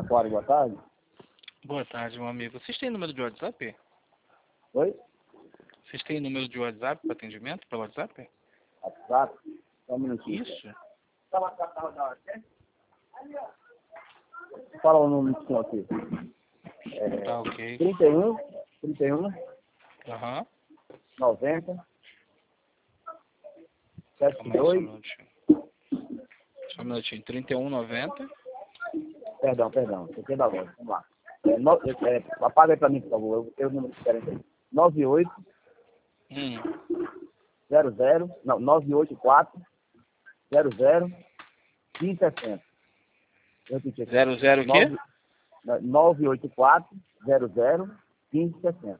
Aquário, boa tarde. Boa tarde, meu amigo. Vocês têm número de WhatsApp? Oi? Vocês têm número de WhatsApp para atendimento pelo WhatsApp? WhatsApp? Só um minutinho. Isso. Fala o número do senhor aqui. Tá ok. 31, Aham. 90, Calma aí, só um 72. minutinho. Só um minutinho. 3190. Perdão, isso aqui é da loja. Vamos lá. Apaga aí pra mim, por favor. Eu não diferente aí. 98 00, não, 984 00 1560. Eu repeti aqui. 00 o quê? 984 00 1560.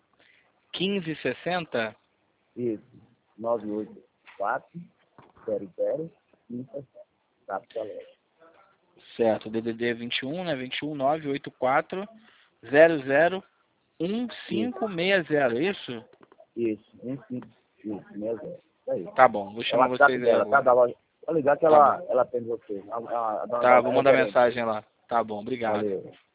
1560? Isso. 984 00 1560. Tá, pra loja. Certo. DDD 21, né? 21 984 00 1560, isso? Isso, 1560. Isso, 60. Isso aí. Tá bom, vou chamar vocês aí dela, tá? agora. Da loja. Vou ligar que Tá ela bom. atende você. A dona Tá, da- vou é mandar gerente. mensagem lá. Tá bom, obrigado. Valeu.